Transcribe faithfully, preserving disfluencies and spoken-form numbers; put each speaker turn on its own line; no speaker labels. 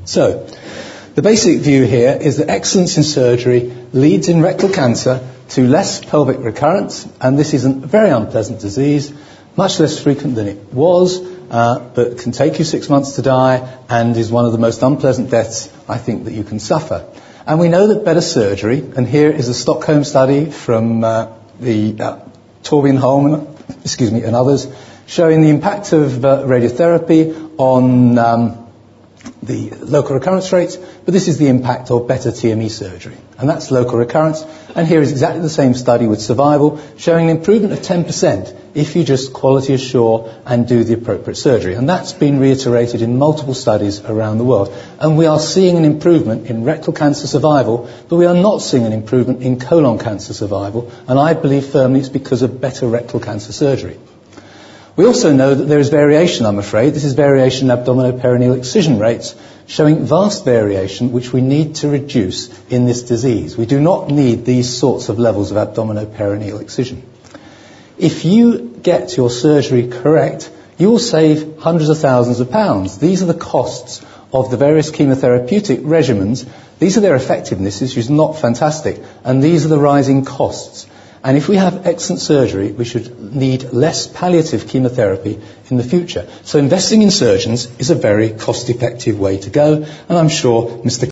So, the basic view here is that excellence in surgery leads in rectal cancer to less pelvic recurrence, and this is a very unpleasant disease, much less frequent than it was, uh, but can take you six months to die and is one of the most unpleasant deaths I think that you can suffer. And we know that better surgery, and here is a Stockholm study from uh, the uh, Torbjörn Holm, excuse me, and others, showing the impact of uh, radiotherapy on um, the local recurrence rates, but this is the impact of better T M E surgery, and that's local recurrence. And here is exactly the same study with survival, showing an improvement of ten percent if you just quality assure and do the appropriate surgery. And that's been reiterated in multiple studies around the world. And we are seeing an improvement in rectal cancer survival, but we are not seeing an improvement in colon cancer survival, and I believe firmly it's because of better rectal cancer surgery. We also know that there is variation, I'm afraid. This is variation in abdominoperineal excision rates, showing vast variation which we need to reduce in this disease. We do not need these sorts of levels of abdominoperineal excision. If you get your surgery correct, you will save hundreds of thousands of pounds. These are the costs of the various chemotherapeutic regimens. These are their effectiveness, which is not fantastic, and these are the rising costs. And if we have excellent surgery, we should need less palliative chemotherapy in the future. So investing in surgeons is a very cost-effective way to go, and I'm sure Mister